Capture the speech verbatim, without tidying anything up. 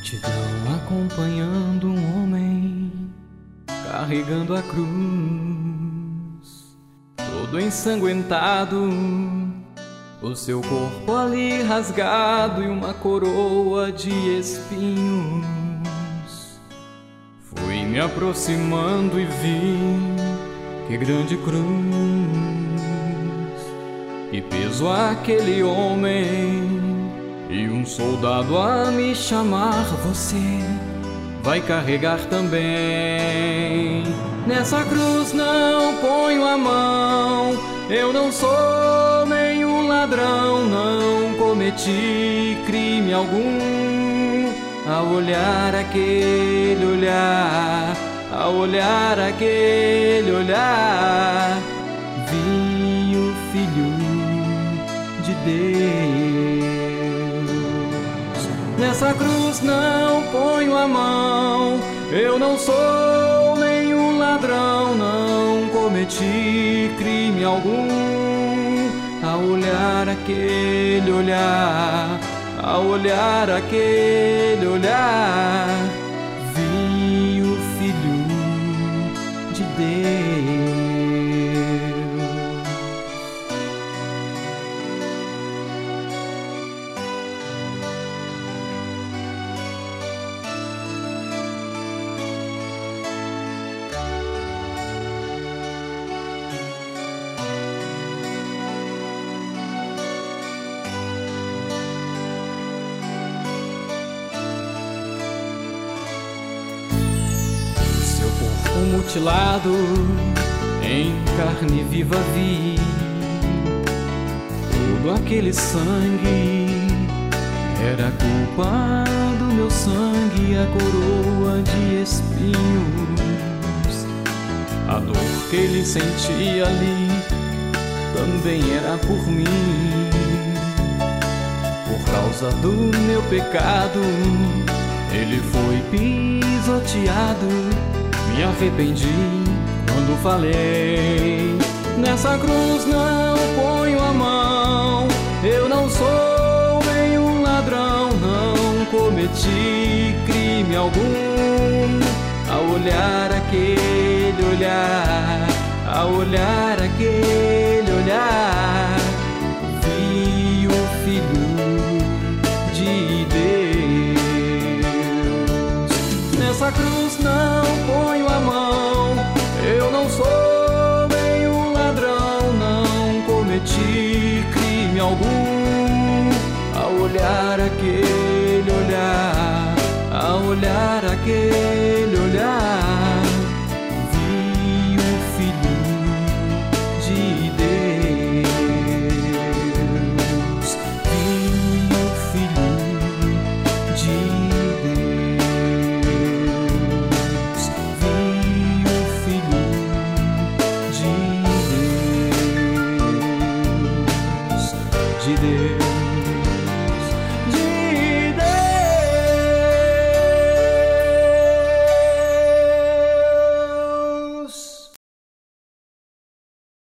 Multidão acompanhando um homem carregando a cruz, todo ensanguentado, o seu corpo ali rasgado e uma coroa de espinhos. Fui me aproximando e vi que grande cruz, que peso aquele homem. E um soldado a me chamar: você vai carregar também. Nessa cruz não ponho a mão, eu não sou nenhum ladrão, não cometi crime algum. Ao olhar aquele olhar, ao olhar aquele olhar, vi o Filho de Deus. Nessa cruz não ponho a mão, eu não sou nenhum ladrão, não cometi crime algum. Ao olhar aquele olhar, ao olhar aquele olhar, vi o Filho de Deus. Mutilado em carne viva vi, todo aquele sangue era culpa do meu sangue, a coroa de espinhos. A dor que ele sentia ali também era por mim. Por causa do meu pecado ele foi pisoteado. Me arrependi quando falei: nessa cruz não ponho a mão, eu não sou nenhum ladrão, não cometi crime algum. Ao olhar aquele olhar, ao olhar aquele olhar, vi o Filho de Deus. Nessa cruz não ponho a mão, eu não sou nenhum ladrão, não cometi crime algum. Ao olhar aquele olhar, ao olhar aquele